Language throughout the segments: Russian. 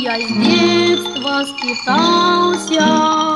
я с детства скитался,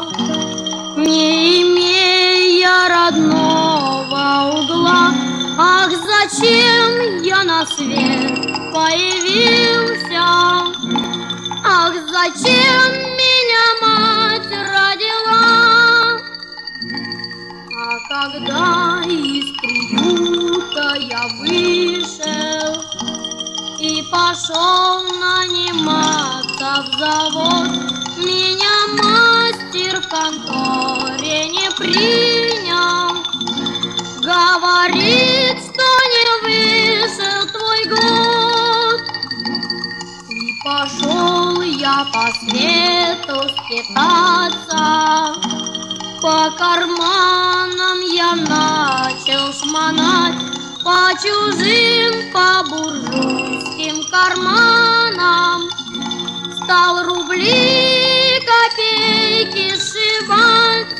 не имея родного угла. Ах, зачем я на свет появился? Ах, зачем меня мать родила? А когда из приюта я вышел и пошел наниматься в завод, меня мастер в конторе не принял. Говорит, что не вышел твой год. И пошел я по свету скитаться, по карманам я начал шмонать, по чужим, по буржуйским карманам. Стал рубли, копейки сшивать.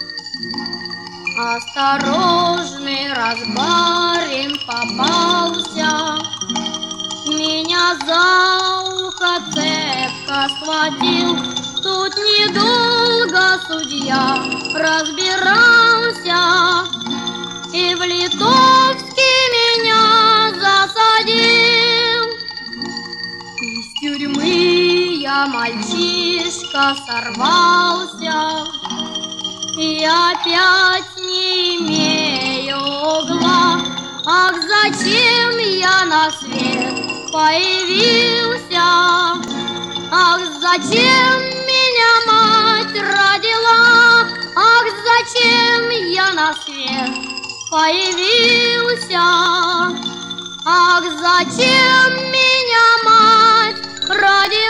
Осторожный разбарин попался, меня за ухо цепко схватил. Тут недолго судья разбирался и в Литовский меня засадил. Из тюрьмы я, мальчишка, сорвался и опять не имею угла. Ах, зачем я на свет появился? Ах, зачем меня мать родила? Ах, зачем я на свет появился? Ах, зачем меня мать родила?